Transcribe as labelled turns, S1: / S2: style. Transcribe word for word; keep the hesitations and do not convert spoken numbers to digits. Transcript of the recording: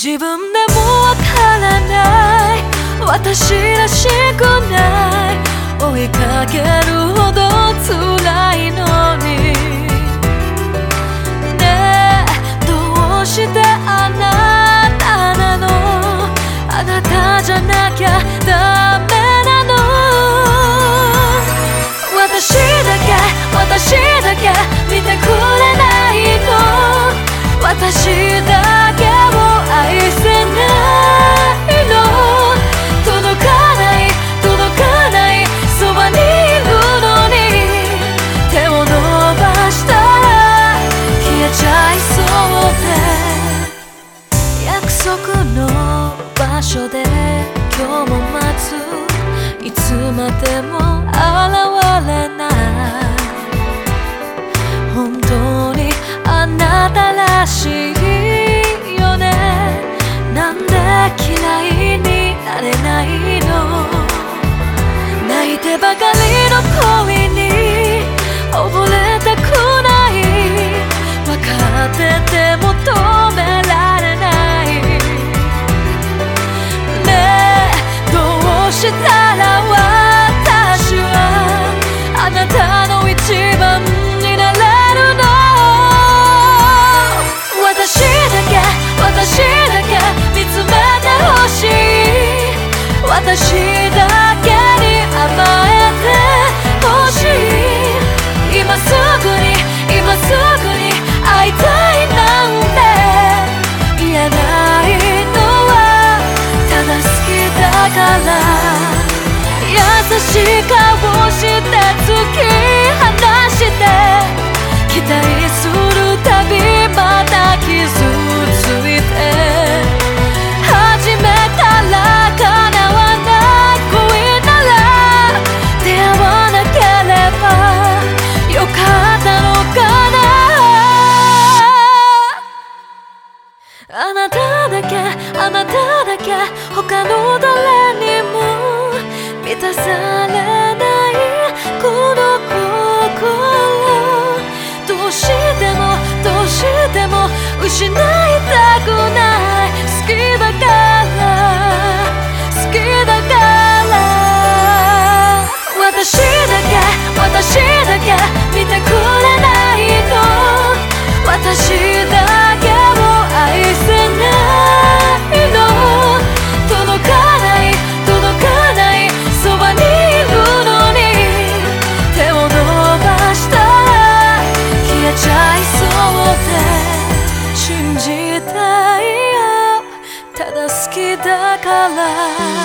S1: 自分でもわからない、私らしくない、追いかけるほど辛いのにねえ、どうしてあなたなの、あなたじゃなきゃダメなの。私だけ私だけ見てくれないの、私だけを愛せないの。届かない届かないそばにいるのに、手を伸ばしたら消えちゃいそうで、約束の場所で今日も待つ、いつまでも現れない。本当にあなたらしいよね、なんで嫌いになれないの。泣いてばかりの恋に溺れたくない、分かってても止められないねえ、どうしたら私はあなたの一番になれるの。私だけ私だけ見つめてほしい、私だけに甘えてほしい。今すぐに今すぐに会いたいなんて言えないのはただ好きだから。優しい顔して突き放して、期待するたびまた傷ついて、始めたら叶わない恋なら出会わなければよかったのかな。あなただけあなただけ他の誰にも満たされないこの心、どうしてもどうしても失いたくない、好きだから好きだから。私だけ私だけ見てくれないの、私だけを愛せないの。届かない届かないそばにいるのに、手を伸ばしたら消えちゃいそうで、信じたいよただ好きだから。